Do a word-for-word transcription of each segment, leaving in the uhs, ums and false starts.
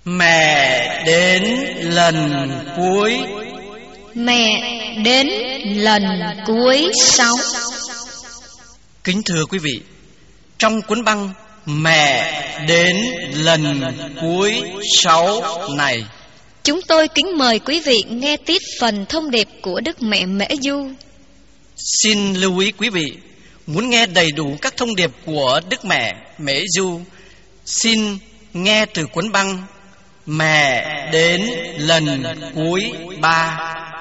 Mẹ đến lần cuối. Mẹ đến lần cuối sáu. Kính thưa quý vị, trong cuốn băng Mẹ đến lần cuối sáu này, chúng tôi kính mời quý vị nghe tiếp phần thông điệp của Đức Mẹ Mễ Du. Xin lưu ý quý vị, muốn nghe đầy đủ các thông điệp của Đức Mẹ Mễ Du, xin nghe từ cuốn băng Mẹ đến lần cuối ba.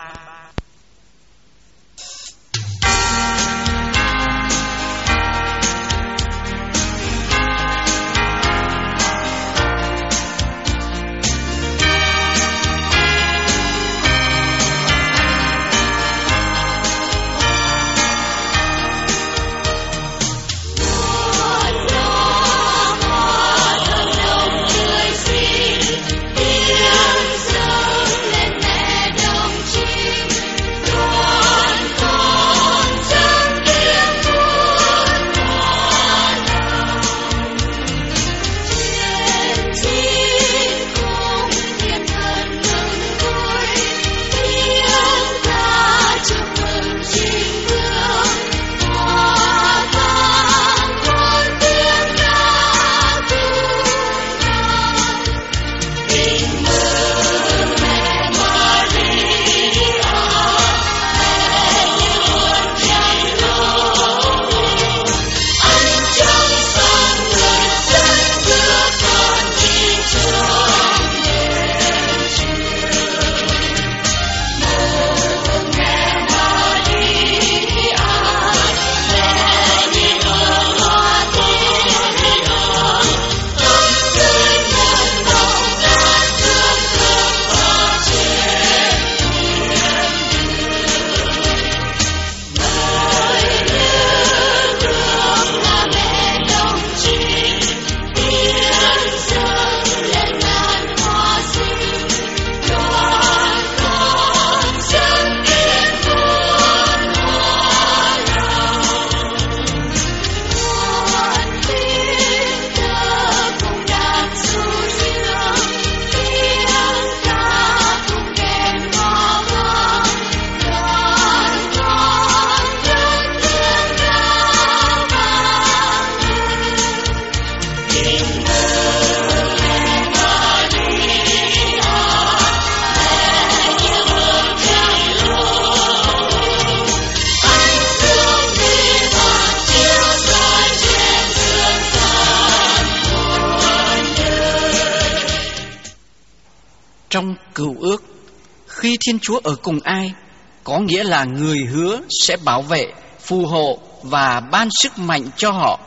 Trong Cựu Ước, khi Thiên Chúa ở cùng ai, có nghĩa là người hứa sẽ bảo vệ, phù hộ và ban sức mạnh cho họ.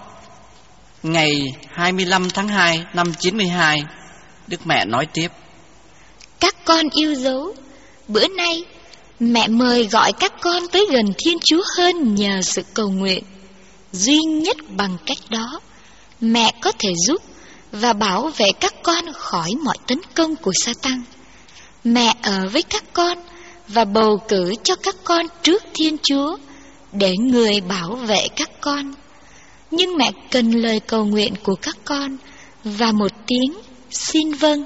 Ngày hai mươi lăm tháng hai năm chín mươi hai, Đức Mẹ nói tiếp: Các con yêu dấu, bữa nay mẹ mời gọi các con tới gần Thiên Chúa hơn nhờ sự cầu nguyện. Duy nhất bằng cách đó, mẹ có thể giúp và bảo vệ các con khỏi mọi tấn công của Sa-tan. Mẹ ở với các con và bầu cử cho các con trước Thiên Chúa để người bảo vệ các con. Nhưng mẹ cần lời cầu nguyện của các con và một tiếng xin vâng.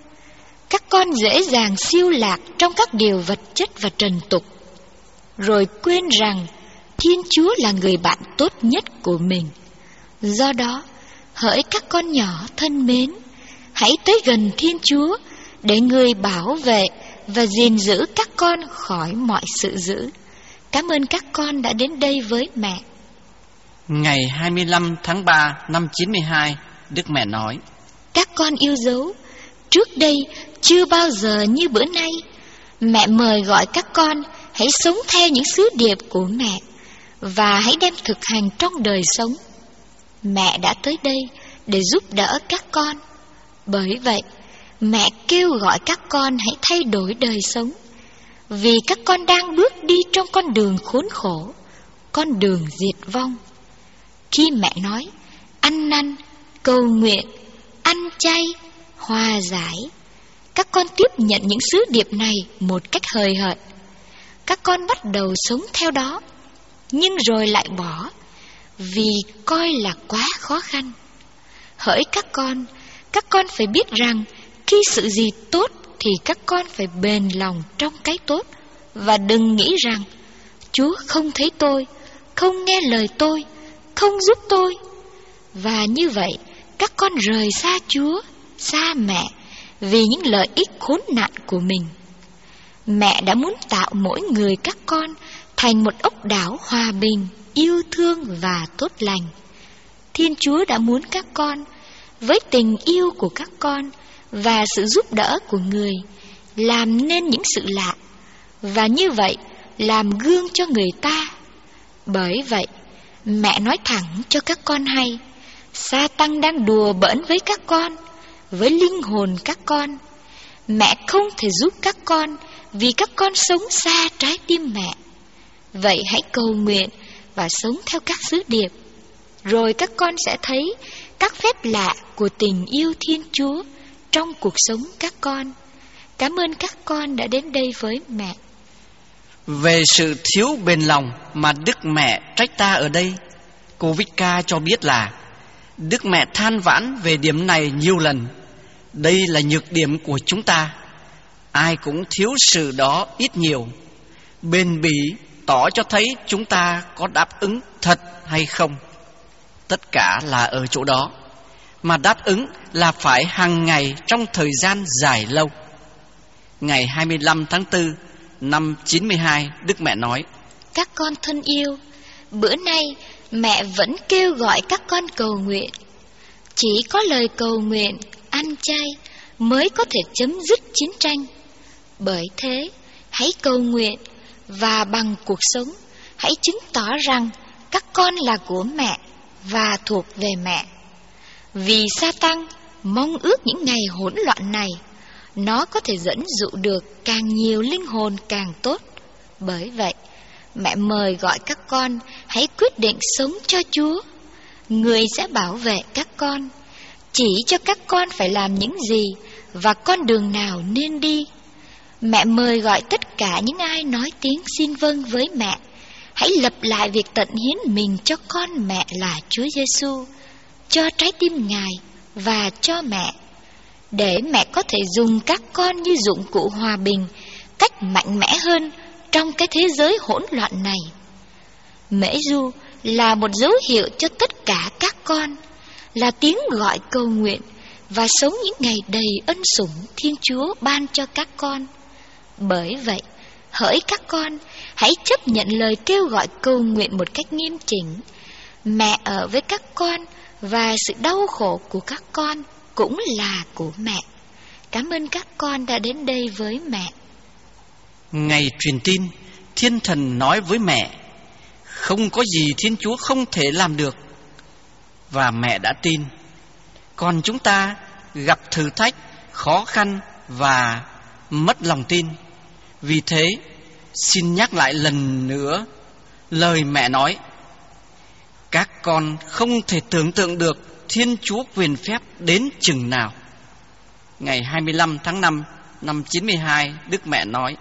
Các con dễ dàng siêu lạc trong các điều vật chất và trần tục, rồi quên rằng Thiên Chúa là người bạn tốt nhất của mình. Do đó, hỡi các con nhỏ thân mến, hãy tới gần Thiên Chúa để người bảo vệ và gìn giữ các con khỏi mọi sự dữ. Cảm ơn các con đã đến đây với mẹ. Ngày hai mươi lăm tháng ba năm chín mươi hai, Đức Mẹ nói: Các con yêu dấu, trước đây chưa bao giờ như bữa nay, mẹ mời gọi các con hãy sống theo những sứ điệp của mẹ và hãy đem thực hành trong đời sống. Mẹ đã tới đây để giúp đỡ các con. Bởi vậy, mẹ kêu gọi các con hãy thay đổi đời sống, vì các con đang bước đi trong con đường khốn khổ, con đường diệt vong. Khi mẹ nói ăn năn, cầu nguyện, ăn chay, hòa giải, các con tiếp nhận những sứ điệp này một cách hời hợt. Các con bắt đầu sống theo đó, nhưng rồi lại bỏ, vì coi là quá khó khăn. Hỡi các con, các con phải biết rằng khi sự gì tốt thì các con phải bền lòng trong cái tốt, và đừng nghĩ rằng Chúa không thấy tôi, không nghe lời tôi, không giúp tôi. Và như vậy các con rời xa Chúa, xa mẹ, vì những lợi ích khốn nạn của mình. Mẹ đã muốn tạo mỗi người các con thành một ốc đảo hòa bình, yêu thương và tốt lành. Thiên Chúa đã muốn các con, với tình yêu của các con và sự giúp đỡ của người, làm nên những sự lạ, và như vậy làm gương cho người ta. Bởi vậy, mẹ nói thẳng cho các con hay, Sa-tăng đang đùa bỡn với các con, với linh hồn các con. Mẹ không thể giúp các con vì các con sống xa trái tim mẹ. Vậy hãy cầu nguyện và sống theo các sứ điệp, rồi các con sẽ thấy các phép lạ của tình yêu Thiên Chúa trong cuộc sống các con. Cảm ơn các con đã đến đây với mẹ. Về sự thiếu bền lòng mà Đức Mẹ trách ta ở đây, cô Vika cho biết là Đức Mẹ than vãn về điểm này nhiều lần. Đây là nhược điểm của chúng ta. Ai cũng thiếu sự đó ít nhiều. Bền bỉ tỏ cho thấy chúng ta có đáp ứng thật hay không. Tất cả là ở chỗ đó. Mà đáp ứng là phải hàng ngày trong thời gian dài lâu. Ngày hai mươi lăm tháng tư năm chín mươi hai, Đức Mẹ nói: Các con thân yêu, bữa nay mẹ vẫn kêu gọi các con cầu nguyện. Chỉ có lời cầu nguyện, ăn chay mới có thể chấm dứt chiến tranh. Bởi thế, hãy cầu nguyện và bằng cuộc sống hãy chứng tỏ rằng các con là của mẹ và thuộc về mẹ. Vì Sa-tăng mong ước những ngày hỗn loạn này, nó có thể dẫn dụ được càng nhiều linh hồn càng tốt. Bởi vậy, mẹ mời gọi các con hãy quyết định sống cho Chúa. Người sẽ bảo vệ các con, chỉ cho các con phải làm những gì và con đường nào nên đi. Mẹ mời gọi tất cả những ai nói tiếng xin vâng với mẹ, hãy lập lại việc tận hiến mình cho con mẹ là Chúa Giêsu, cho trái tim Ngài và cho mẹ, để mẹ có thể dùng các con như dụng cụ hòa bình cách mạnh mẽ hơn trong cái thế giới hỗn loạn này. Mễ Du là một dấu hiệu cho tất cả các con, là tiếng gọi cầu nguyện và sống những ngày đầy ân sủng Thiên Chúa ban cho các con. Bởi vậy, hỡi các con, hãy chấp nhận lời kêu gọi cầu nguyện một cách nghiêm chỉnh. Mẹ ở với các con và sự đau khổ của các con cũng là của mẹ. Cảm ơn các con đã đến đây với mẹ. Ngày truyền tin, Thiên Thần nói với mẹ: không có gì Thiên Chúa không thể làm được. Và mẹ đã tin. Còn chúng ta gặp thử thách, khó khăn và mất lòng tin. Vì thế, xin nhắc lại lần nữa lời mẹ nói: các con không thể tưởng tượng được Thiên Chúa quyền phép đến chừng nào. Ngày hai mươi lăm tháng năm năm chín mươi hai, Đức Mẹ nói: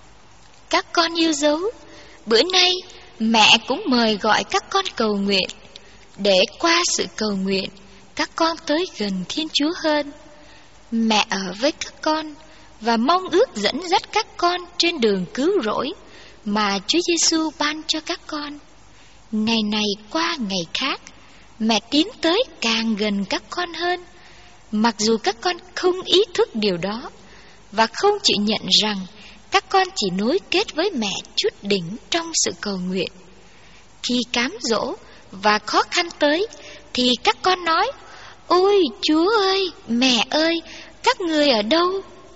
Các con yêu dấu, bữa nay mẹ cũng mời gọi các con cầu nguyện, để qua sự cầu nguyện các con tới gần Thiên Chúa hơn. Mẹ ở với các con và mong ước dẫn dắt các con trên đường cứu rỗi mà Chúa Giêsu ban cho các con. Ngày này qua ngày khác, mẹ tiến tới càng gần các con hơn, mặc dù các con không ý thức điều đó và không chịu nhận rằng các con chỉ nối kết với mẹ chút đỉnh trong sự cầu nguyện. Khi cám dỗ và khó khăn tới thì các con nói: ôi Chúa ơi, mẹ ơi, các người ở đâu?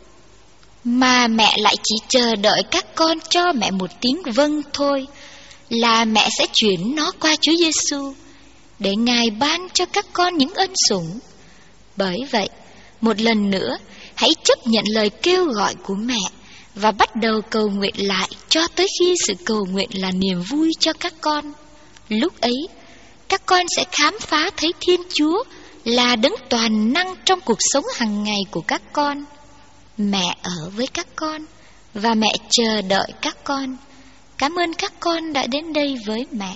Mà mẹ lại chỉ chờ đợi các con cho mẹ một tiếng vâng thôi, là mẹ sẽ chuyển nó qua Chúa Giêsu, để Ngài ban cho các con những ân sủng. Bởi vậy, một lần nữa, hãy chấp nhận lời kêu gọi của mẹ và bắt đầu cầu nguyện lại cho tới khi sự cầu nguyện là niềm vui cho các con. Lúc ấy, các con sẽ khám phá thấy Thiên Chúa là đấng toàn năng trong cuộc sống hàng ngày của các con. Mẹ ở với các con và mẹ chờ đợi các con. Cảm ơn các con đã đến đây với mẹ.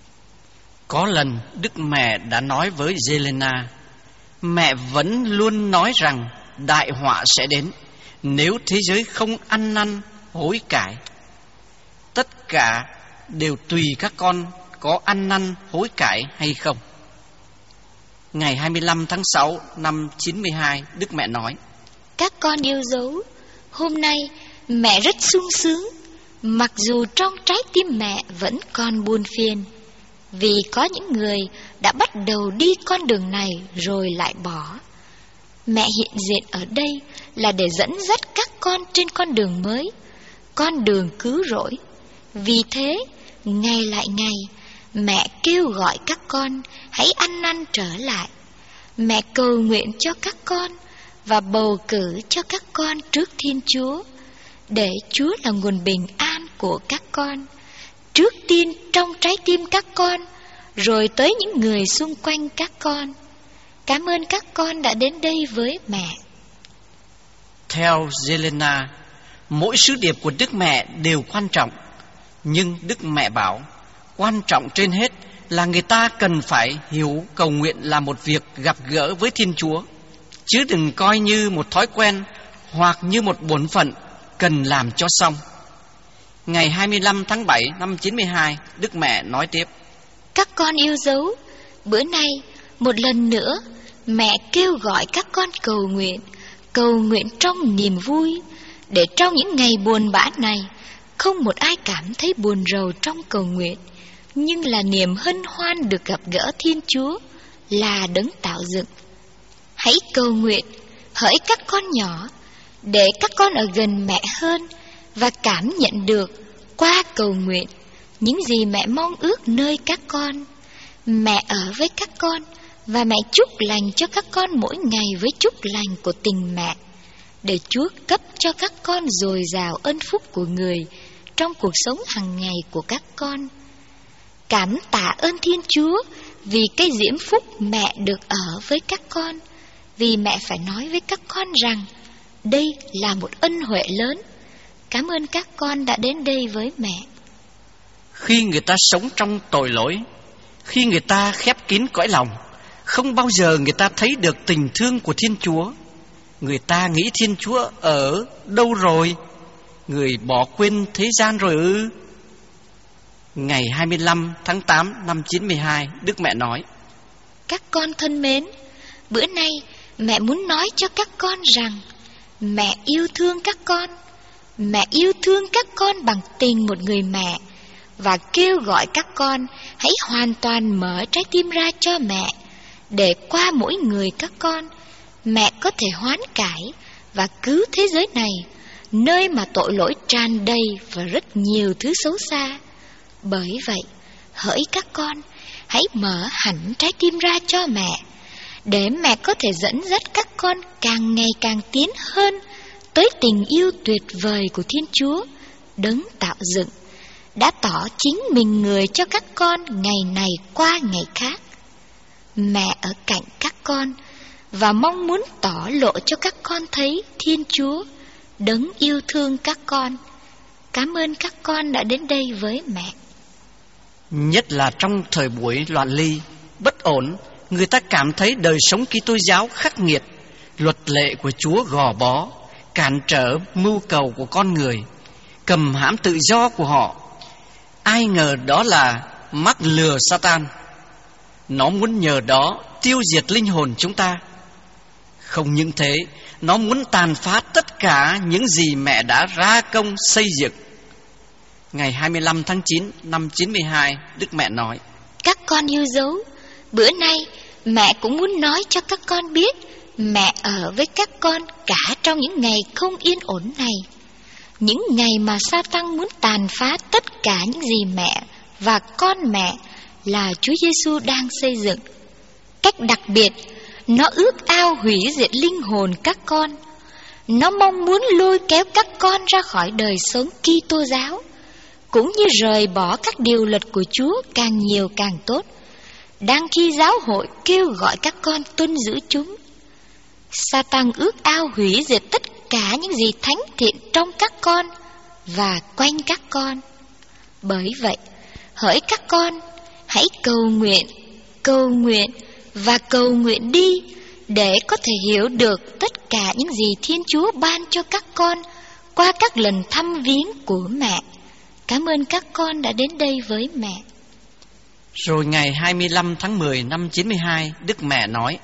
Có lần Đức Mẹ đã nói với Jelena: mẹ vẫn luôn nói rằng đại họa sẽ đến nếu thế giới không ăn năn hối cải. Tất cả đều tùy các con có ăn năn hối cải hay không. Ngày hai mươi lăm tháng sáu năm chín mươi hai, Đức Mẹ nói: Các con yêu dấu, hôm nay mẹ rất sung sướng, mặc dù trong trái tim mẹ vẫn còn buồn phiền, vì có những người đã bắt đầu đi con đường này rồi lại bỏ. Mẹ hiện diện ở đây là để dẫn dắt các con trên con đường mới, con đường cứu rỗi. Vì thế, ngày lại ngày, mẹ kêu gọi các con hãy ăn năn trở lại. Mẹ cầu nguyện cho các con và bầu cử cho các con trước Thiên Chúa, để Chúa là nguồn bình an của các con, trước tiên trong trái tim các con, rồi tới những người xung quanh các con. Cảm ơn các con đã đến đây với mẹ. Theo Jelena, mỗi sứ điệp của Đức Mẹ đều quan trọng, nhưng Đức Mẹ bảo quan trọng trên hết là người ta cần phải hiểu cầu nguyện là một việc gặp gỡ với Thiên Chúa, chứ đừng coi như một thói quen hoặc như một bổn phận cần làm cho xong. Ngày hai mươi lăm tháng bảy năm chín mươi hai, Đức Mẹ nói tiếp: Các con yêu dấu, bữa nay một lần nữa mẹ kêu gọi các con cầu nguyện, cầu nguyện trong niềm vui, để trong những ngày buồn bã này không một ai cảm thấy buồn rầu trong cầu nguyện, nhưng là niềm hân hoan được gặp gỡ Thiên Chúa là đấng tạo dựng. Hãy cầu nguyện hỡi các con nhỏ, để các con ở gần mẹ hơn và cảm nhận được qua cầu nguyện những gì mẹ mong ước nơi các con. Mẹ ở với các con và mẹ chúc lành cho các con mỗi ngày với chúc lành của tình mẹ, để Chúa cấp cho các con dồi dào ơn phúc của người trong cuộc sống hàng ngày của các con. Cảm tạ ơn Thiên Chúa vì cái diễm phúc mẹ được ở với các con, vì mẹ phải nói với các con rằng đây là một ân huệ lớn. Cảm ơn các con đã đến đây với mẹ. Khi người ta sống trong tội lỗi, khi người ta khép kín cõi lòng, không bao giờ người ta thấy được tình thương của Thiên Chúa. Người ta nghĩ Thiên Chúa ở đâu rồi? Người bỏ quên thế gian rồi ư? Ngày hai mươi lăm tháng tám năm chín mươi hai, Đức Mẹ nói: Các con thân mến, bữa nay mẹ muốn nói cho các con rằng mẹ yêu thương các con. Mẹ yêu thương các con bằng tình một người mẹ, và kêu gọi các con hãy hoàn toàn mở trái tim ra cho mẹ, để qua mỗi người các con, mẹ có thể hoán cải và cứu thế giới này, nơi mà tội lỗi tràn đầy và rất nhiều thứ xấu xa. Bởi vậy, hỡi các con, hãy mở hẳn trái tim ra cho mẹ, để mẹ có thể dẫn dắt các con càng ngày càng tiến hơn tới tình yêu tuyệt vời của Thiên Chúa, đấng tạo dựng, đã tỏ chính mình người cho các con ngày này qua ngày khác. Mẹ ở cạnh các con và mong muốn tỏ lộ cho các con thấy Thiên Chúa, đấng yêu thương các con. Cảm ơn các con đã đến đây với mẹ. Nhất là trong thời buổi loạn ly, bất ổn, người ta cảm thấy đời sống Kitô giáo khắc nghiệt, luật lệ của Chúa gò bó, cản trở mưu cầu của con người, cầm hãm tự do của họ. Ai ngờ đó là mắc lừa Satan. Nó muốn nhờ đó tiêu diệt linh hồn chúng ta. Không những thế, nó muốn tàn phá tất cả những gì mẹ đã ra công xây dựng. Ngày hai mươi lăm tháng chín năm chín mươi hai, Đức Mẹ nói: Các con yêu dấu, bữa nay mẹ cũng muốn nói cho các con biết mẹ ở với các con cả trong những ngày không yên ổn này, những ngày mà Sa-tăng muốn tàn phá tất cả những gì mẹ và con mẹ là Chúa Giêsu đang xây dựng. Cách đặc biệt, nó ước ao hủy diệt linh hồn các con. Nó mong muốn lôi kéo các con ra khỏi đời sống Kitô giáo, cũng như rời bỏ các điều luật của Chúa càng nhiều càng tốt, đang khi giáo hội kêu gọi các con tuân giữ chúng. Sa-tăng ước ao hủy diệt tất cả những gì thánh thiện trong các con và quanh các con. Bởi vậy, hỡi các con, hãy cầu nguyện, cầu nguyện và cầu nguyện đi, để có thể hiểu được tất cả những gì Thiên Chúa ban cho các con qua các lần thăm viếng của mẹ. Cảm ơn các con đã đến đây với mẹ. Rồi ngày hai mươi lăm tháng mười năm chín mươi hai, Đức Mẹ nói: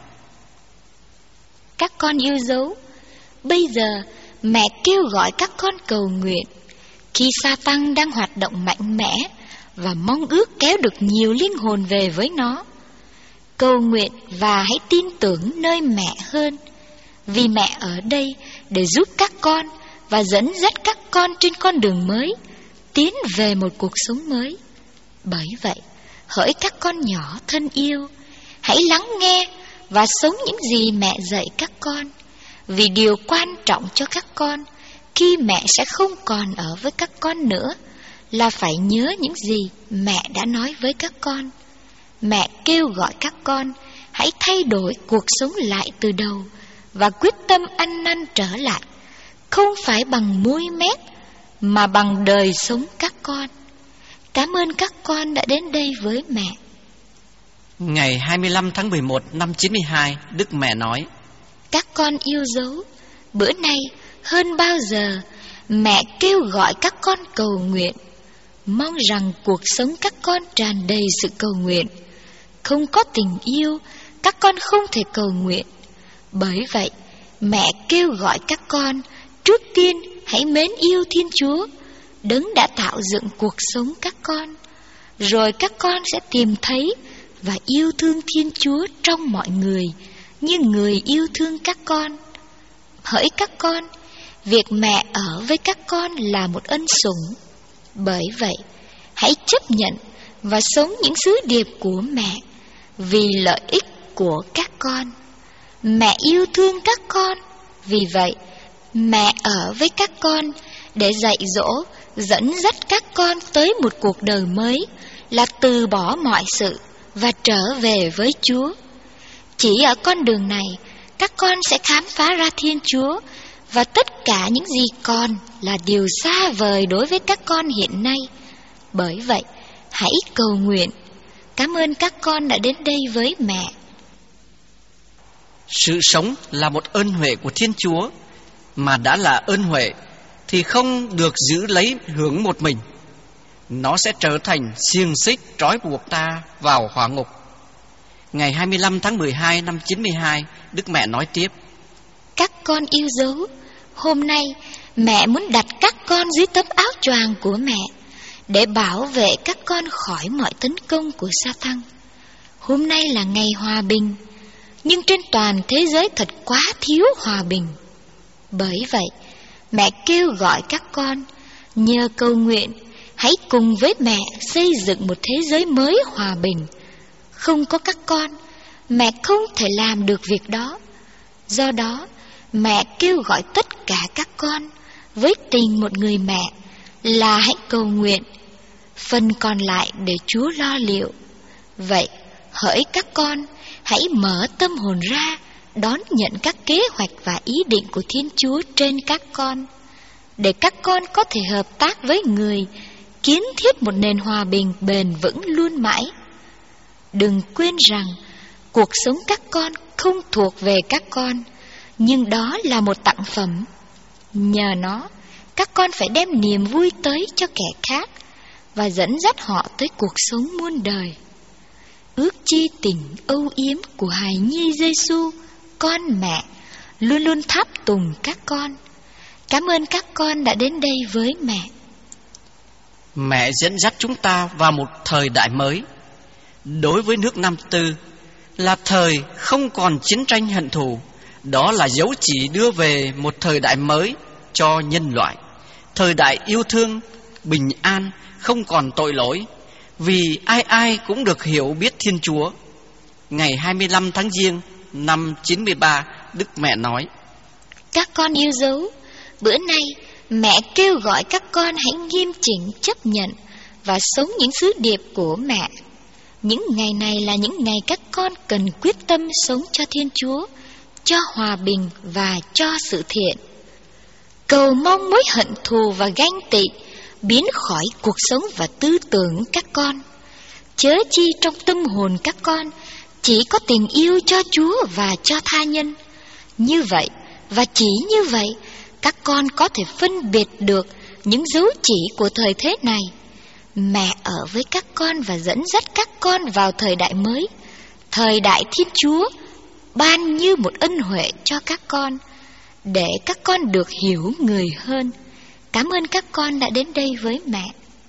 Các con yêu dấu, bây giờ mẹ kêu gọi các con cầu nguyện. Khi Sa-tăng đang hoạt động mạnh mẽ và mong ước kéo được nhiều linh hồn về với nó, cầu nguyện và hãy tin tưởng nơi mẹ hơn, vì mẹ ở đây để giúp các con và dẫn dắt các con trên con đường mới, tiến về một cuộc sống mới. Bởi vậy, hỡi các con nhỏ thân yêu, hãy lắng nghe và sống những gì mẹ dạy các con, vì điều quan trọng cho các con khi mẹ sẽ không còn ở với các con nữa là phải nhớ những gì mẹ đã nói với các con. Mẹ kêu gọi các con hãy thay đổi cuộc sống lại từ đầu và quyết tâm ăn năn trở lại, không phải bằng môi mép mà bằng đời sống các con. Cảm ơn các con đã đến đây với mẹ. Ngày hai mươi lăm tháng mười một năm chín mươi hai, Đức Mẹ nói: Các con yêu dấu, bữa nay hơn bao giờ mẹ kêu gọi các con cầu nguyện, mong rằng cuộc sống các con tràn đầy sự cầu nguyện. Không có tình yêu, các con không thể cầu nguyện. Bởi vậy, mẹ kêu gọi các con trước tiên hãy mến yêu Thiên Chúa, Đấng đã tạo dựng cuộc sống các con. Rồi các con sẽ tìm thấy và yêu thương Thiên Chúa trong mọi người như người yêu thương các con. Hỡi các con, việc mẹ ở với các con là một ân sủng. Bởi vậy, hãy chấp nhận và sống những sứ điệp của mẹ vì lợi ích của các con. Mẹ yêu thương các con, vì vậy mẹ ở với các con để dạy dỗ, dẫn dắt các con tới một cuộc đời mới, là từ bỏ mọi sự và trở về với Chúa. Chỉ ở con đường này, các con sẽ khám phá ra Thiên Chúa, và tất cả những gì còn là điều xa vời đối với các con hiện nay. Bởi vậy, hãy cầu nguyện. Cảm ơn các con đã đến đây với mẹ. Sự sống là một ơn huệ của Thiên Chúa, mà đã là ơn huệ thì không được giữ lấy hưởng một mình. Nó sẽ trở thành xiềng xích trói buộc ta vào hỏa ngục. Ngày hai mươi lăm tháng mười hai năm chín mươi hai, Đức Mẹ nói tiếp: Các con yêu dấu, hôm nay mẹ muốn đặt các con dưới tấm áo choàng của mẹ để bảo vệ các con khỏi mọi tấn công của Sa-tăng. Hôm nay là ngày hòa bình, nhưng trên toàn thế giới thật quá thiếu hòa bình. Bởi vậy, mẹ kêu gọi các con nhờ cầu nguyện hãy cùng với mẹ xây dựng một thế giới mới hòa bình. Không có các con, mẹ không thể làm được việc đó. Do đó, mẹ kêu gọi tất cả các con với tình một người mẹ là hãy cầu nguyện, phần còn lại để Chúa lo liệu. Vậy, hỡi các con, hãy mở tâm hồn ra đón nhận các kế hoạch và ý định của Thiên Chúa trên các con, để các con có thể hợp tác với người, kiến thiết một nền hòa bình bền vững luôn mãi. Đừng quên rằng cuộc sống các con không thuộc về các con, nhưng đó là một tặng phẩm. Nhờ nó, các con phải đem niềm vui tới cho kẻ khác và dẫn dắt họ tới cuộc sống muôn đời. Ước chi tình âu yếm của hài nhi Giêsu, con mẹ, luôn luôn tháp tùng các con. Cảm ơn các con đã đến đây với mẹ. Mẹ dẫn dắt chúng ta vào một thời đại mới. Đối với nước Nam Tư, là thời không còn chiến tranh hận thù. Đó là dấu chỉ đưa về một thời đại mới cho nhân loại. Thời đại yêu thương, bình an, không còn tội lỗi, vì ai ai cũng được hiểu biết Thiên Chúa. Ngày hai mươi lăm tháng Giêng năm chín mươi ba, Đức Mẹ nói: Các con yêu dấu, bữa nay mẹ kêu gọi các con hãy nghiêm chỉnh chấp nhận và sống những sứ điệp của mẹ. Những ngày này là những ngày các con cần quyết tâm sống cho Thiên Chúa, cho hòa bình và cho sự thiện. Cầu mong mối hận thù và ganh tị biến khỏi cuộc sống và tư tưởng các con. Chớ chi trong tâm hồn các con chỉ có tình yêu cho Chúa và cho tha nhân. Như vậy, và chỉ như vậy, các con có thể phân biệt được những dấu chỉ của thời thế này. Mẹ ở với các con và dẫn dắt các con vào thời đại mới, thời đại Thiên Chúa ban như một ân huệ cho các con, để các con được hiểu người hơn. Cảm ơn các con đã đến đây với mẹ.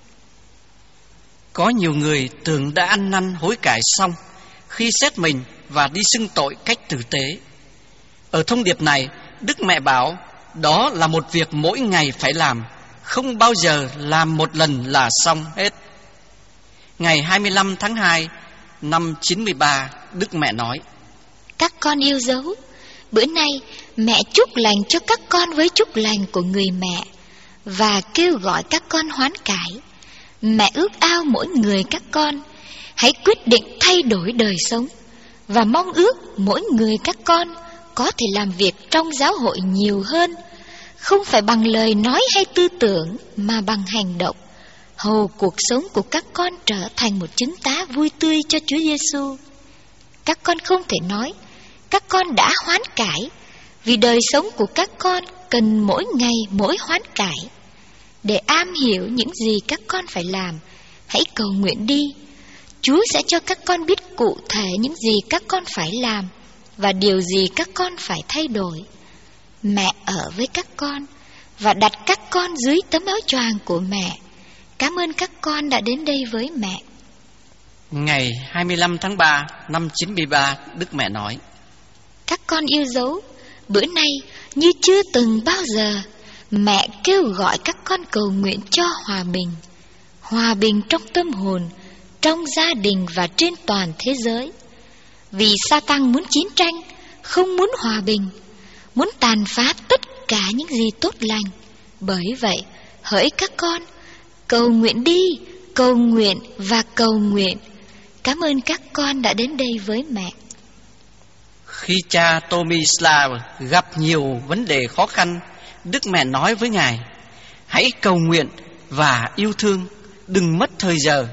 Có nhiều người tưởng đã ăn năn hối cải xong khi xét mình và đi xưng tội cách tử tế. Ở thông điệp này, Đức Mẹ bảo đó là một việc mỗi ngày phải làm, không bao giờ làm một lần là xong hết. Ngày hai mươi lăm tháng hai năm chín mươi ba, Đức Mẹ nói: Các con yêu dấu, bữa nay mẹ chúc lành cho các con với chúc lành của người mẹ, và kêu gọi các con hoán cải. Mẹ ước ao mỗi người các con hãy quyết định thay đổi đời sống, và mong ước mỗi người các con có thể làm việc trong giáo hội nhiều hơn, không phải bằng lời nói hay tư tưởng mà bằng hành động, hầu cuộc sống của các con trở thành một chứng tá vui tươi cho Chúa Giêsu. Các con không thể nói các con đã hoán cải, vì đời sống của các con cần mỗi ngày mỗi hoán cải. Để am hiểu những gì các con phải làm, hãy cầu nguyện đi. Chúa sẽ cho các con biết cụ thể những gì các con phải làm và điều gì các con phải thay đổi. Mẹ ở với các con và đặt các con dưới tấm áo choàng của mẹ. Cảm ơn các con đã đến đây với mẹ. Ngày hai mươi lăm tháng ba năm chín mươi ba, Đức Mẹ nói: Các con yêu dấu, bữa nay như chưa từng bao giờ, mẹ kêu gọi các con cầu nguyện cho hòa bình. Hòa bình trong tâm hồn, trong gia đình và trên toàn thế giới. Vì Sa-tan muốn chiến tranh, không muốn hòa bình, muốn tàn phá tất cả những gì tốt lành. Bởi vậy, hỡi các con, cầu nguyện đi, cầu nguyện và cầu nguyện. Cảm ơn các con đã đến đây với mẹ. Khi cha Tomislav gặp nhiều vấn đề khó khăn, Đức Mẹ nói với Ngài: hãy cầu nguyện và yêu thương, đừng mất thời giờ.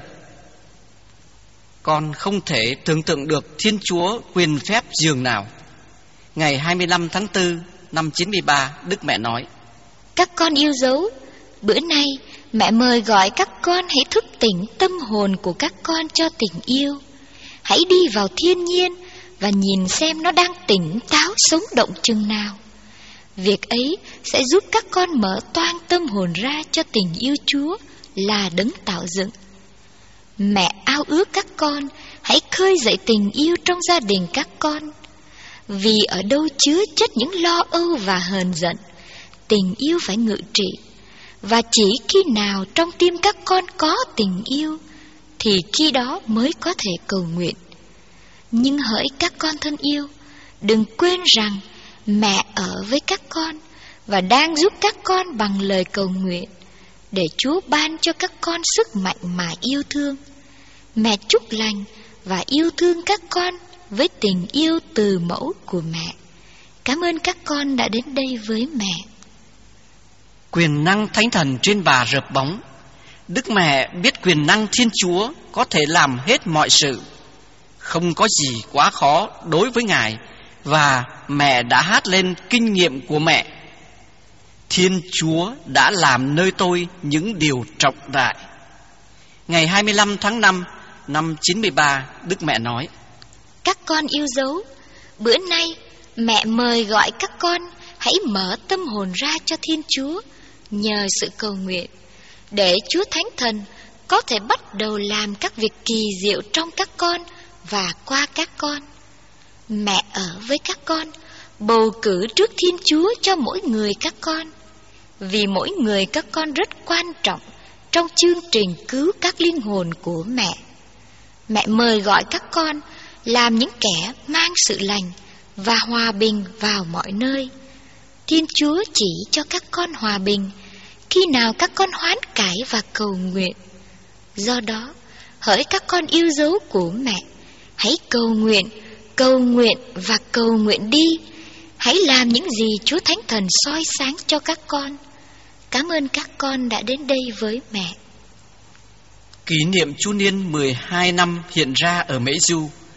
Con không thể tưởng tượng được Thiên Chúa quyền phép dường nào. Ngày hai mươi lăm tháng tư năm chín mươi ba, Đức Mẹ nói: Các con yêu dấu, bữa nay mẹ mời gọi các con hãy thức tỉnh tâm hồn của các con cho tình yêu. Hãy đi vào thiên nhiên và nhìn xem nó đang tỉnh táo sống động chừng nào. Việc ấy sẽ giúp các con mở toang tâm hồn ra cho tình yêu Chúa là đấng tạo dựng. Mẹ ao ước các con hãy khơi dậy tình yêu trong gia đình các con. Vì ở đâu chứa chất những lo âu và hờn giận, tình yêu phải ngự trị. Và chỉ khi nào trong tim các con có tình yêu, thì khi đó mới có thể cầu nguyện. Nhưng hỡi các con thân yêu, đừng quên rằng mẹ ở với các con và đang giúp các con bằng lời cầu nguyện, để Chúa ban cho các con sức mạnh mà yêu thương. Mẹ chúc lành và yêu thương các con với tình yêu từ mẫu của mẹ. Cảm ơn các con đã đến đây với mẹ. Quyền năng Thánh Thần trên bà rợp bóng. Đức Mẹ biết quyền năng Thiên Chúa có thể làm hết mọi sự. Không có gì quá khó đối với Ngài, và mẹ đã hát lên kinh nghiệm của mẹ: Thiên Chúa đã làm nơi tôi những điều trọng đại. Ngày hai mươi lăm tháng năm năm chín mươi ba, Đức Mẹ nói: Các con yêu dấu, bữa nay mẹ mời gọi các con hãy mở tâm hồn ra cho Thiên Chúa nhờ sự cầu nguyện, để Chúa Thánh Thần có thể bắt đầu làm các việc kỳ diệu trong các con và qua các con. Mẹ ở với các con, bầu cử trước Thiên Chúa cho mỗi người các con, vì mỗi người các con rất quan trọng trong chương trình cứu các linh hồn của mẹ. Mẹ mời gọi các con làm những kẻ mang sự lành và hòa bình vào mọi nơi. Thiên Chúa chỉ cho các con hòa bình khi nào các con hoán cải và cầu nguyện. Do đó, hỡi các con yêu dấu của mẹ, hãy cầu nguyện, cầu nguyện và cầu nguyện đi. Hãy làm những gì Chúa Thánh Thần soi sáng cho các con. Cảm ơn các con đã đến đây với mẹ. Kỷ niệm chu niên mười hai năm hiện ra ở Mễ Du.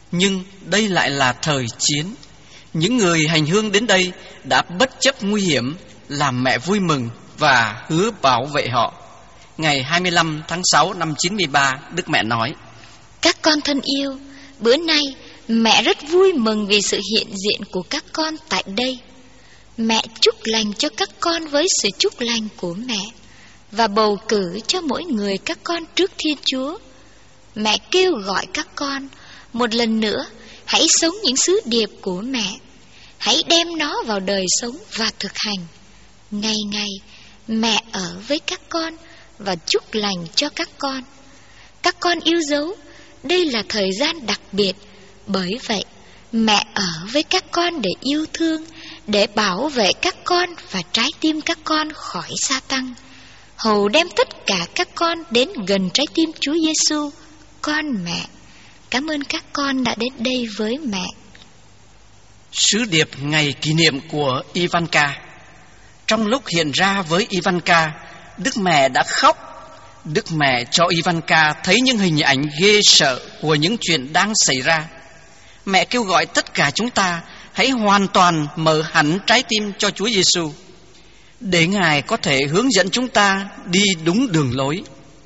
Nhưng đây lại là thời chiến. Những người hành hương đến đây đã bất chấp nguy hiểm làm mẹ vui mừng và hứa bảo vệ họ. Ngày hai mươi lăm tháng sáu năm chín mươi ba, Đức Mẹ nói: Các con thân yêu, bữa nay mẹ rất vui mừng vì sự hiện diện của các con tại đây. Mẹ chúc lành cho các con với sự chúc lành của mẹ và bầu cử cho mỗi người các con trước Thiên Chúa. Mẹ kêu gọi các con một lần nữa, hãy sống những sứ điệp của mẹ. Hãy đem nó vào đời sống và thực hành. Ngày ngày mẹ ở với các con và chúc lành cho các con. Các con yêu dấu, đây là thời gian đặc biệt. Bởi vậy mẹ ở với các con để yêu thương, để bảo vệ các con và trái tim các con khỏi Sa-tăng, hầu đem tất cả các con đến gần trái tim Chúa Giêsu, con mẹ. Cảm ơn các con đã đến đây với mẹ. Sứ điệp ngày kỷ niệm của Ivanka. Trong lúc hiện ra với Ivanka, Đức Mẹ đã khóc. Đức Mẹ cho Ivanka thấy những hình ảnh ghê sợ của những chuyện đang xảy ra. Mẹ kêu gọi tất cả chúng ta hãy hoàn toàn mở hẳn trái tim cho Chúa Giêsu, để Ngài có thể hướng dẫn chúng ta đi đúng đường lối.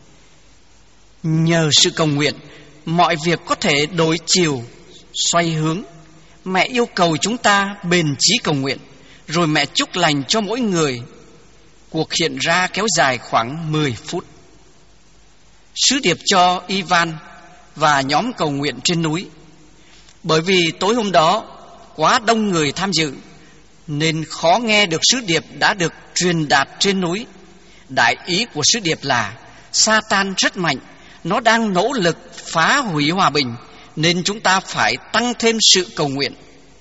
Nhờ sự cầu nguyện, mọi việc có thể đổi chiều, xoay hướng. Mẹ yêu cầu chúng ta bền chí cầu nguyện, rồi mẹ chúc lành cho mỗi người. Cuộc hiện ra kéo dài khoảng mười phút. Sứ điệp cho Ivan và nhóm cầu nguyện trên núi. Bởi vì tối hôm đó quá đông người tham dự, nên khó nghe được sứ điệp đã được truyền đạt trên núi. Đại ý của sứ điệp là Sa-tan rất mạnh, nó đang nỗ lực phá hủy hòa bình, nên chúng ta phải tăng thêm sự cầu nguyện.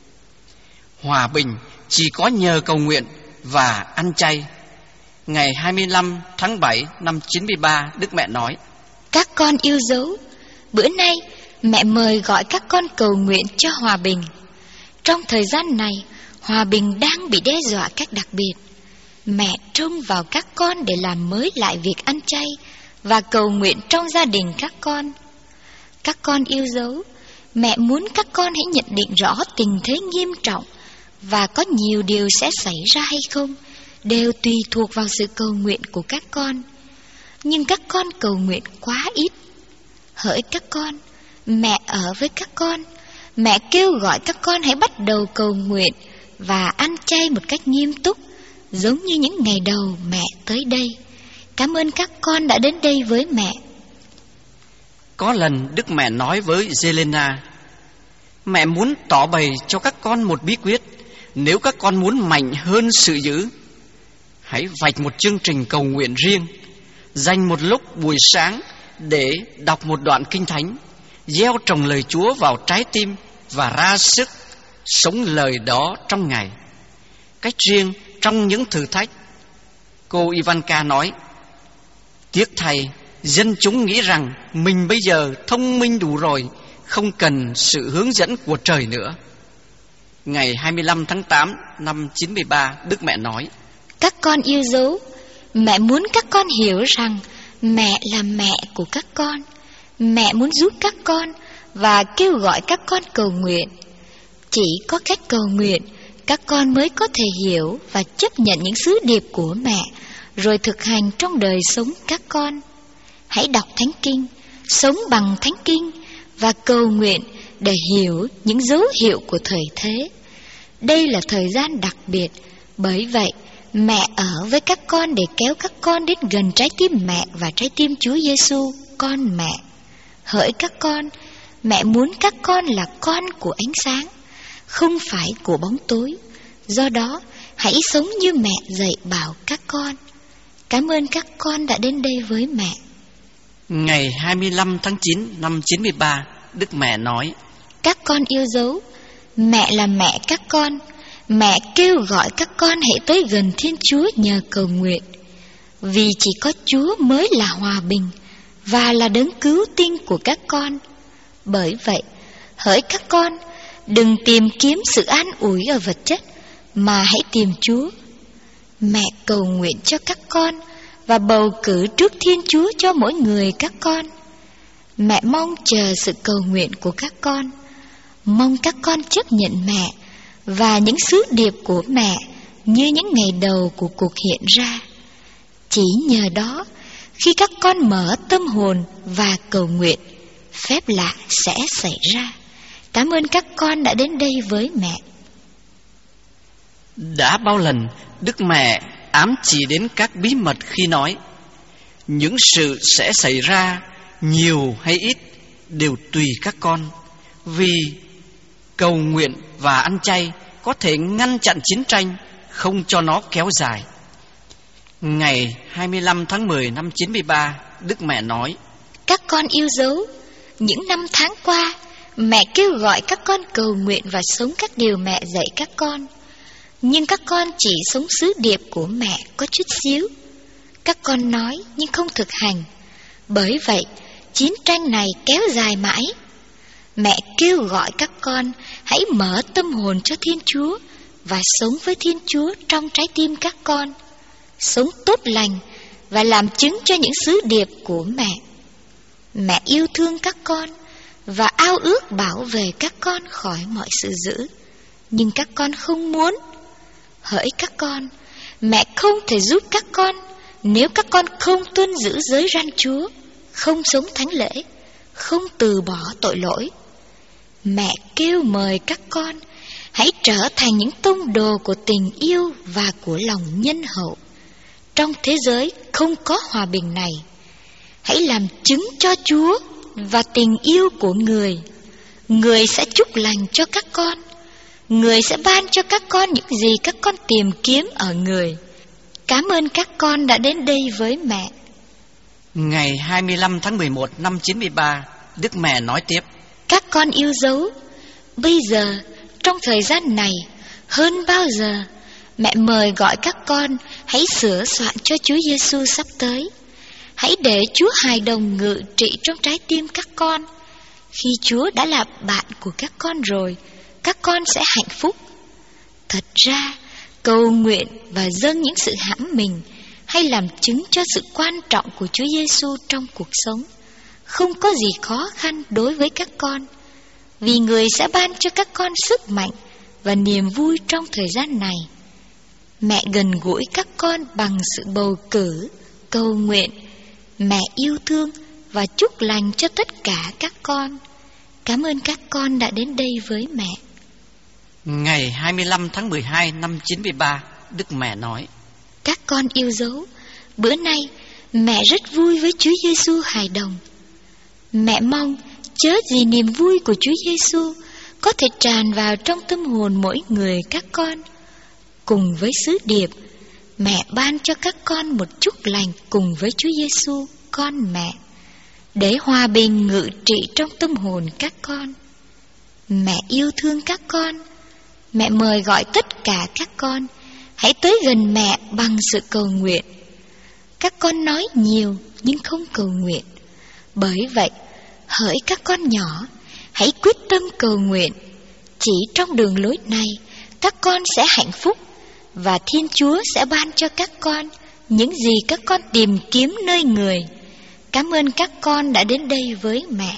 Hòa bình chỉ có nhờ cầu nguyện và ăn chay. Ngày hai mươi lăm tháng bảy năm chín mươi ba, Đức Mẹ nói: Các con yêu dấu, bữa nay mẹ mời gọi các con cầu nguyện cho hòa bình. Trong thời gian này, hòa bình đang bị đe dọa cách đặc biệt. Mẹ trông vào các con để làm mới lại việc ăn chay và cầu nguyện trong gia đình các con. Các con yêu dấu, mẹ muốn các con hãy nhận định rõ tình thế nghiêm trọng và có nhiều điều sẽ xảy ra hay không đều tùy thuộc vào sự cầu nguyện của các con. Nhưng các con cầu nguyện quá ít. Hỡi các con, mẹ ở với các con. Mẹ kêu gọi các con hãy bắt đầu cầu nguyện và ăn chay một cách nghiêm túc, giống như những ngày đầu mẹ tới đây. Cảm ơn các con đã đến đây với mẹ. Có lần Đức Mẹ nói với Zelena: Mẹ muốn tỏ bày cho các con một bí quyết. Nếu các con muốn mạnh hơn sự dữ, hãy vạch một chương trình cầu nguyện riêng, dành một lúc buổi sáng để đọc một đoạn kinh thánh, gieo trồng lời Chúa vào trái tim và ra sức sống lời đó trong ngày. Cách riêng trong những thử thách. Cô Ivanka nói: Tiếc thay, dân chúng nghĩ rằng mình bây giờ thông minh đủ rồi, không cần sự hướng dẫn của trời nữa. Ngày hai mươi lăm tháng tám năm chín mươi ba, Đức Mẹ nói: Các con yêu dấu, mẹ muốn các con hiểu rằng mẹ là mẹ của các con. Mẹ muốn giúp các con và kêu gọi các con cầu nguyện. Chỉ có cách cầu nguyện, các con mới có thể hiểu và chấp nhận những sứ điệp của mẹ, rồi thực hành trong đời sống các con. Hãy đọc Thánh Kinh, sống bằng Thánh Kinh và cầu nguyện để hiểu những dấu hiệu của thời thế. Đây là thời gian đặc biệt, bởi vậy mẹ ở với các con để kéo các con đến gần trái tim mẹ và trái tim Chúa Giêsu, con mẹ. Hỡi các con, mẹ muốn các con là con của ánh sáng, không phải của bóng tối. Do đó, hãy sống như mẹ dạy bảo các con. Cảm ơn các con đã đến đây với mẹ. Ngày hai mươi lăm tháng chín năm chín mươi ba, Đức Mẹ nói: Các con yêu dấu, mẹ là mẹ các con. Mẹ kêu gọi các con hãy tới gần Thiên Chúa nhờ cầu nguyện. Vì chỉ có Chúa mới là hòa bình và là đấng cứu tinh của các con. Bởi vậy, hỡi các con, đừng tìm kiếm sự an ủi ở vật chất, mà hãy tìm Chúa. Mẹ cầu nguyện cho các con và bầu cử trước Thiên Chúa cho mỗi người các con. Mẹ mong chờ sự cầu nguyện của các con. Mong các con chấp nhận mẹ và những sứ điệp của mẹ như những ngày đầu của cuộc hiện ra. Chỉ nhờ đó, khi các con mở tâm hồn và cầu nguyện, phép lạ sẽ xảy ra. Cảm ơn các con đã đến đây với mẹ. Đã bao lần Đức Mẹ ám chỉ đến các bí mật khi nói: những sự sẽ xảy ra, nhiều hay ít, đều tùy các con. Vì cầu nguyện và ăn chay có thể ngăn chặn chiến tranh, không cho nó kéo dài. Ngày hai mươi lăm tháng mười năm chín mươi ba, Đức Mẹ nói: các con yêu dấu, những năm tháng qua, mẹ kêu gọi các con cầu nguyện và sống các điều mẹ dạy các con. Nhưng các con chỉ sống sứ điệp của mẹ có chút xíu. Các con nói nhưng không thực hành. Bởi vậy, chiến tranh này kéo dài mãi. Mẹ kêu gọi các con hãy mở tâm hồn cho Thiên Chúa và sống với Thiên Chúa trong trái tim các con. Sống tốt lành và làm chứng cho những sứ điệp của mẹ. Mẹ yêu thương các con và ao ước bảo vệ các con khỏi mọi sự dữ. Nhưng các con không muốn. Hỡi các con, mẹ không thể giúp các con nếu các con không tuân giữ giới răn Chúa, không sống thánh lễ, không từ bỏ tội lỗi. Mẹ kêu mời các con hãy trở thành những tông đồ của tình yêu và của lòng nhân hậu. Trong thế giới không có hòa bình này, hãy làm chứng cho Chúa và tình yêu của Người. Người sẽ chúc lành cho các con. Người sẽ ban cho các con những gì các con tìm kiếm ở Người. Cảm ơn các con đã đến đây với mẹ. Ngày hai mươi lăm tháng mười một năm chín mươi ba, Đức Mẹ nói tiếp: các con yêu dấu, bây giờ trong thời gian này hơn bao giờ, mẹ mời gọi các con hãy sửa soạn cho Chúa Giêsu sắp tới. Hãy để Chúa hài đồng ngự trị trong trái tim các con. Khi Chúa đã là bạn của các con rồi, các con sẽ hạnh phúc. Thật ra, cầu nguyện và dâng những sự hãm mình hay làm chứng cho sự quan trọng của Chúa Giêsu trong cuộc sống không có gì khó khăn đối với các con, vì Người sẽ ban cho các con sức mạnh và niềm vui trong thời gian này. Mẹ gần gũi các con bằng sự bầu cử, cầu nguyện. Mẹ yêu thương và chúc lành cho tất cả các con. Cảm ơn các con đã đến đây với mẹ. Ngày hai mươi lăm tháng mười hai năm chín mươi ba, Đức Mẹ nói: các con yêu dấu, bữa nay mẹ rất vui với Chúa Giêsu hài đồng. Mẹ mong chớ gì niềm vui của Chúa Giêsu có thể tràn vào trong tâm hồn mỗi người các con. Cùng với sứ điệp, mẹ ban cho các con một chúc lành cùng với Chúa Giêsu, con mẹ, để hòa bình ngự trị trong tâm hồn các con. Mẹ yêu thương các con. Mẹ mời gọi tất cả các con hãy tới gần mẹ bằng sự cầu nguyện. Các con nói nhiều nhưng không cầu nguyện. Bởi vậy, hỡi các con nhỏ, hãy quyết tâm cầu nguyện. Chỉ trong đường lối này, các con sẽ hạnh phúc, và Thiên Chúa sẽ ban cho các con những gì các con tìm kiếm nơi Người. Cảm ơn các con đã đến đây với mẹ.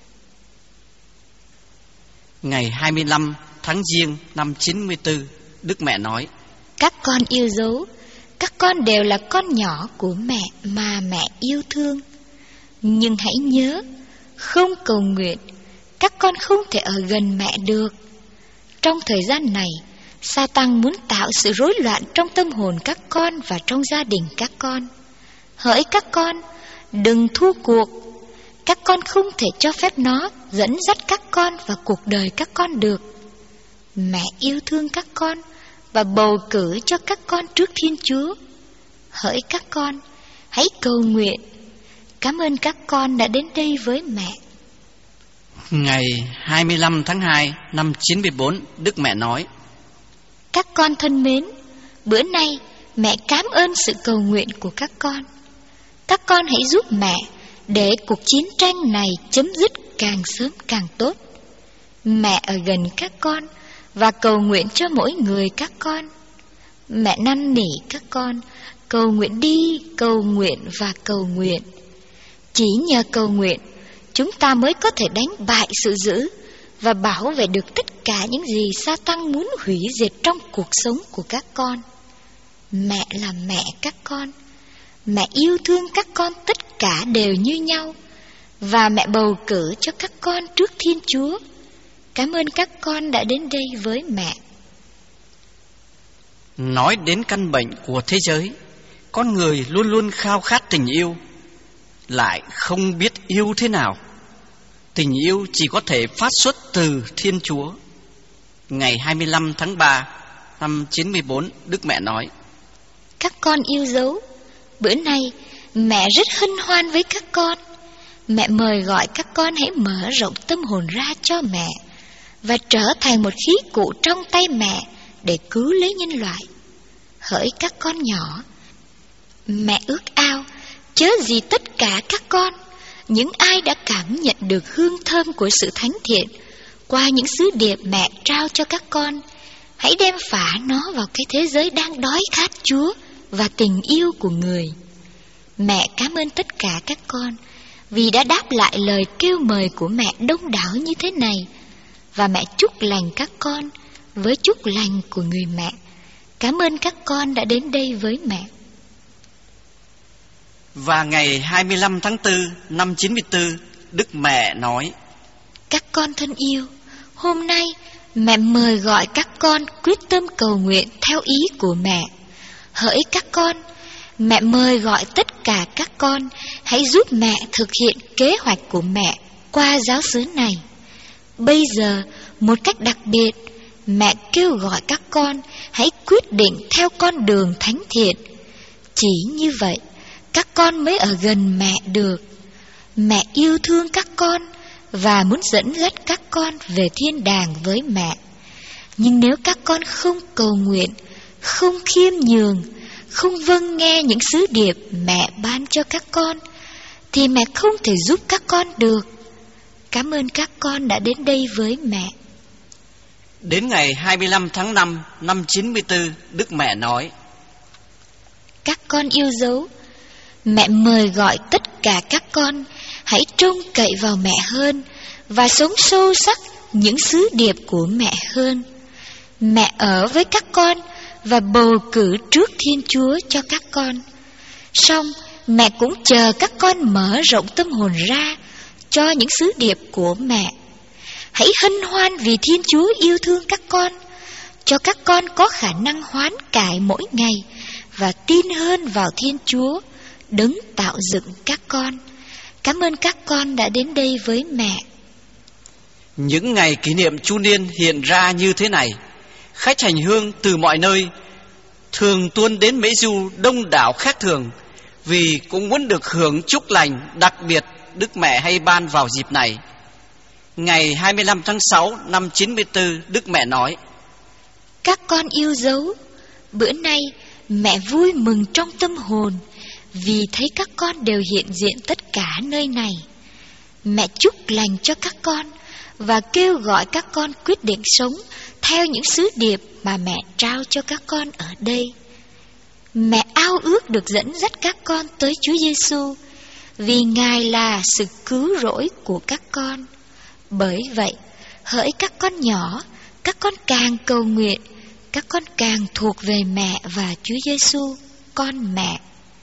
Ngày hai mươi lăm tháng Giêng năm chín mươi tư, Đức Mẹ nói: các con yêu dấu, các con đều là con nhỏ của mẹ mà mẹ yêu thương. Nhưng hãy nhớ, không cầu nguyện, các con không thể ở gần mẹ được. Trong thời gian này, Sa-tăng muốn tạo sự rối loạn trong tâm hồn các con và trong gia đình các con. Hỡi các con, đừng thua cuộc. Các con không thể cho phép nó dẫn dắt các con vào cuộc đời các con được. Mẹ yêu thương các con và bầu cử cho các con trước Thiên Chúa. Hỡi các con, hãy cầu nguyện. Cảm ơn các con đã đến đây với mẹ. Ngày hai mươi lăm tháng hai năm chín mươi bốn, Đức Mẹ nói: các con thân mến, bữa nay mẹ cảm ơn sự cầu nguyện của các con. Các con hãy giúp mẹ để cuộc chiến tranh này chấm dứt càng sớm càng tốt. Mẹ ở gần các con và cầu nguyện cho mỗi người các con. Mẹ năn nỉ các con cầu nguyện đi, cầu nguyện và cầu nguyện. Chỉ nhờ cầu nguyện, chúng ta mới có thể đánh bại sự dữ và bảo vệ được tất cả những gì Sa-tan muốn hủy diệt trong cuộc sống của các con. Mẹ là mẹ các con. Mẹ yêu thương các con tất cả đều như nhau, và mẹ bầu cử cho các con trước Thiên Chúa. Cảm ơn các con đã đến đây với mẹ. Nói đến căn bệnh của thế giới, con người luôn luôn khao khát tình yêu, lại không biết yêu thế nào. Tình yêu chỉ có thể phát xuất từ Thiên Chúa. Ngày hai mươi lăm tháng ba năm chín mươi bốn, Đức Mẹ nói: Các con yêu dấu, bữa nay mẹ rất hân hoan với các con. Mẹ mời gọi các con hãy mở rộng tâm hồn ra cho mẹ và trở thành một khí cụ trong tay mẹ để cứu lấy nhân loại. Hỡi các con nhỏ, mẹ ước ao chớ gì tất cả các con, những ai đã cảm nhận được hương thơm của sự thánh thiện qua những sứ điệp mẹ trao cho các con, hãy đem phả nó vào cái thế giới đang đói khát Chúa và tình yêu của người. Mẹ cảm ơn tất cả các con vì đã đáp lại lời kêu mời của mẹ đông đảo như thế này, và mẹ chúc lành các con với chúc lành của người mẹ. Cảm ơn các con đã đến đây với mẹ. Và ngày hai mươi lăm tháng tư năm chín mươi tư, Đức Mẹ nói: Các con thân yêu, hôm nay mẹ mời gọi các con quyết tâm cầu nguyện theo ý của mẹ. Hỡi các con, mẹ mời gọi tất cả các con hãy giúp mẹ thực hiện kế hoạch của mẹ qua giáo xứ này. Bây giờ, một cách đặc biệt, mẹ kêu gọi các con hãy quyết định theo con đường thánh thiện. Chỉ như vậy, các con mới ở gần mẹ được. Mẹ yêu thương các con và muốn dẫn dắt các con về thiên đàng với mẹ. Nhưng nếu các con không cầu nguyện, không khiêm nhường, không vâng nghe những sứ điệp mẹ ban cho các con, thì mẹ không thể giúp các con được. Cảm ơn các con đã đến đây với mẹ. Đến ngày hai mươi lăm tháng năm năm chín mươi tư, Đức Mẹ nói: Các con yêu dấu, mẹ mời gọi tất cả các con hãy trông cậy vào mẹ hơn và sống sâu sắc những sứ điệp của mẹ hơn. Mẹ ở với các con và bầu cử trước Thiên Chúa cho các con. Song mẹ cũng chờ các con mở rộng tâm hồn ra cho những sứ điệp của mẹ. Hãy hân hoan vì Thiên Chúa yêu thương các con, cho các con có khả năng hoán cải mỗi ngày và tin hơn vào Thiên Chúa, đấng tạo dựng các con. Cảm ơn các con đã đến đây với mẹ. Những ngày kỷ niệm chu niên hiện ra như thế này, khách hành hương từ mọi nơi thường tuôn đến Mễ Du đông đảo khác thường, vì cũng muốn được hưởng chúc lành đặc biệt Đức Mẹ hay ban vào dịp này. Ngày hai mươi lăm tháng sáu năm chín mươi tư, Đức Mẹ nói: Các con yêu dấu, bữa nay mẹ vui mừng trong tâm hồn vì thấy các con đều hiện diện tất cả nơi này. Mẹ chúc lành cho các con và kêu gọi các con quyết định sống theo những sứ điệp mà mẹ trao cho các con ở đây. Mẹ ao ước được dẫn dắt các con tới Chúa Giêsu, vì Ngài là sự cứu rỗi của các con. Bởi vậy, hỡi các con nhỏ, các con càng cầu nguyện, các con càng thuộc về mẹ và Chúa Giêsu, con mẹ.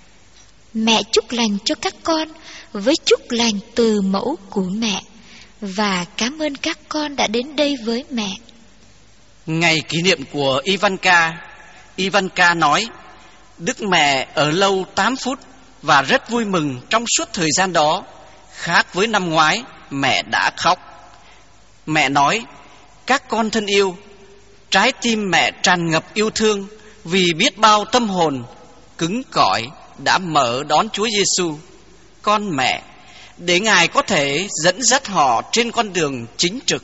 Mẹ chúc lành cho các con với chúc lành từ mẫu của mẹ, và cảm ơn các con đã đến đây với mẹ. Ngày kỷ niệm của Ivanka, Ivanka nói: Đức Mẹ ở lâu tám phút và rất vui mừng trong suốt thời gian đó. Khác với năm ngoái, mẹ đã khóc. Mẹ nói: Các con thân yêu, trái tim mẹ tràn ngập yêu thương vì biết bao tâm hồn cứng cỏi đã mở đón Chúa Giêsu, con mẹ, để Ngài có thể dẫn dắt họ trên con đường chính trực.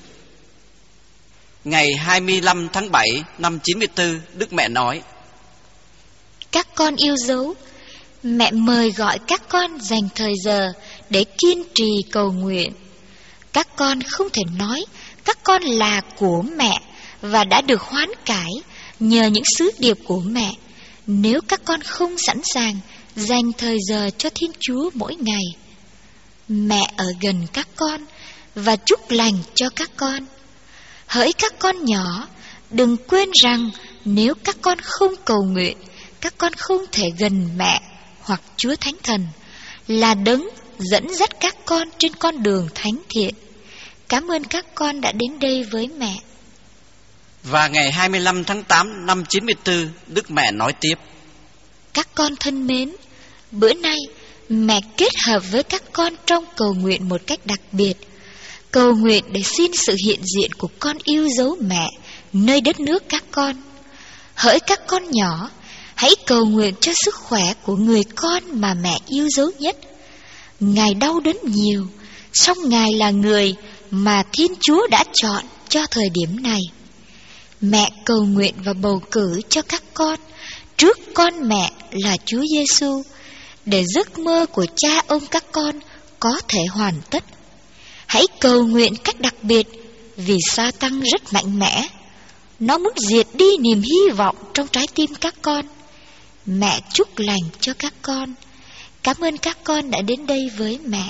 Ngày hai mươi lăm tháng bảy năm chín mươi tư, Đức Mẹ nói: Các con yêu dấu, mẹ mời gọi các con dành thời giờ để kiên trì cầu nguyện. Các con không thể nói các con là của mẹ và đã được hoán cải nhờ những sứ điệp của mẹ nếu các con không sẵn sàng dành thời giờ cho Thiên Chúa mỗi ngày. Mẹ ở gần các con và chúc lành cho các con. Hỡi các con nhỏ, đừng quên rằng nếu các con không cầu nguyện, các con không thể gần mẹ hoặc Chúa Thánh Thần là đấng dẫn dắt các con trên con đường thánh thiện. Cảm ơn các con đã đến đây với mẹ. Và ngày hai mươi lăm tháng tám năm chín mươi tư, Đức Mẹ nói tiếp: Các con thân mến, bữa nay mẹ kết hợp với các con trong cầu nguyện một cách đặc biệt. Cầu nguyện để xin sự hiện diện của con yêu dấu mẹ nơi đất nước các con. Hỡi các con nhỏ, hãy cầu nguyện cho sức khỏe của người con mà mẹ yêu dấu nhất. Ngài đau đớn nhiều, song Ngài là người mà Thiên Chúa đã chọn cho thời điểm này. Mẹ cầu nguyện và bầu cử cho các con trước con mẹ là Chúa Giêsu, để giấc mơ của cha ông các con có thể hoàn tất. Hãy cầu nguyện cách đặc biệt vì Sa-tăng rất mạnh mẽ. Nó muốn diệt đi niềm hy vọng trong trái tim các con. Mẹ chúc lành cho các con. Cảm ơn các con đã đến đây với mẹ.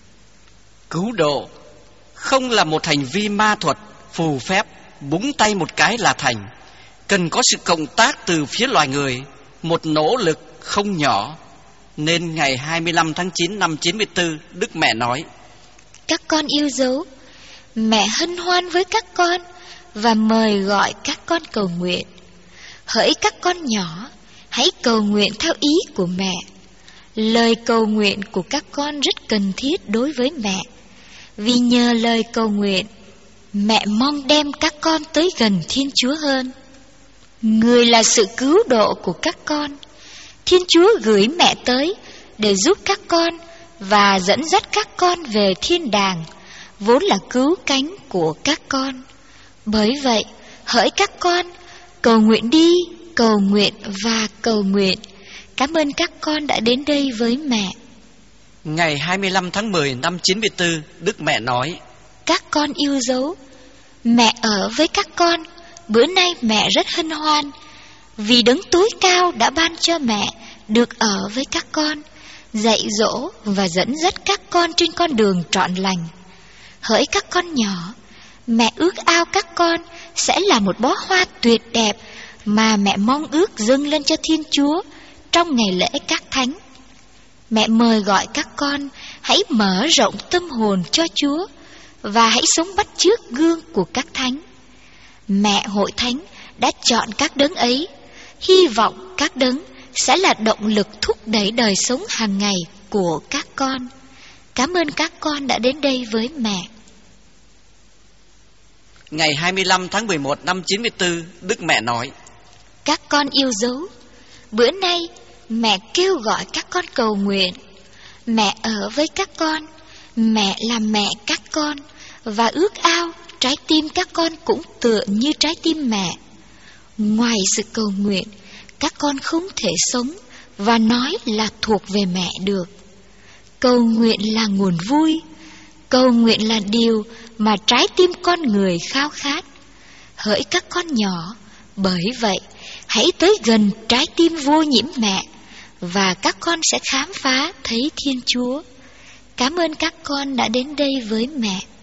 Cứu độ không là một hành vi ma thuật, phù phép, búng tay một cái là thành. Cần có sự cộng tác từ phía loài người, một nỗ lực không nhỏ. Nên ngày hai mươi lăm tháng chín năm chín mươi tư, Đức Mẹ nói: Các con yêu dấu, mẹ hân hoan với các con và mời gọi các con cầu nguyện. Hỡi các con nhỏ, hãy cầu nguyện theo ý của mẹ. Lời cầu nguyện của các con rất cần thiết đối với mẹ, vì nhờ lời cầu nguyện, mẹ mong đem các con tới gần Thiên Chúa hơn. Người là sự cứu độ của các con. Thiên Chúa gửi mẹ tới để giúp các con và dẫn dắt các con về thiên đàng, vốn là cứu cánh của các con. Bởi vậy, hỡi các con, cầu nguyện đi, cầu nguyện và cầu nguyện. Cảm ơn các con đã đến đây với mẹ. Ngày hai mươi lăm tháng mười năm chín mươi tư, Đức Mẹ nói: Các con yêu dấu, mẹ ở với các con. Bữa nay mẹ rất hân hoan vì Đấng Tối Cao đã ban cho mẹ được ở với các con, dạy dỗ và dẫn dắt các con trên con đường trọn lành. Hỡi các con nhỏ, mẹ ước ao các con sẽ là một bó hoa tuyệt đẹp mà mẹ mong ước dâng lên cho Thiên Chúa trong ngày lễ các thánh. Mẹ mời gọi các con hãy mở rộng tâm hồn cho Chúa và hãy sống bắt chước gương của các thánh. Mẹ hội thánh đã chọn các đấng ấy, hy vọng các đấng sẽ là động lực thúc đẩy đời sống hàng ngày của các con. Cảm ơn các con đã đến đây với mẹ. Ngày hai mươi lăm tháng mười một năm chín mươi tư, Đức Mẹ nói: Các con yêu dấu, bữa nay mẹ kêu gọi các con cầu nguyện. Mẹ ở với các con, mẹ là mẹ các con, và ước ao trái tim các con cũng tựa như trái tim mẹ. Ngoài sự cầu nguyện, các con không thể sống và nói là thuộc về mẹ được. Cầu nguyện là nguồn vui, cầu nguyện là điều mà trái tim con người khao khát. Hỡi các con nhỏ, bởi vậy hãy tới gần trái tim vô nhiễm mẹ, và các con sẽ khám phá thấy Thiên Chúa. Cảm ơn các con đã đến đây với mẹ.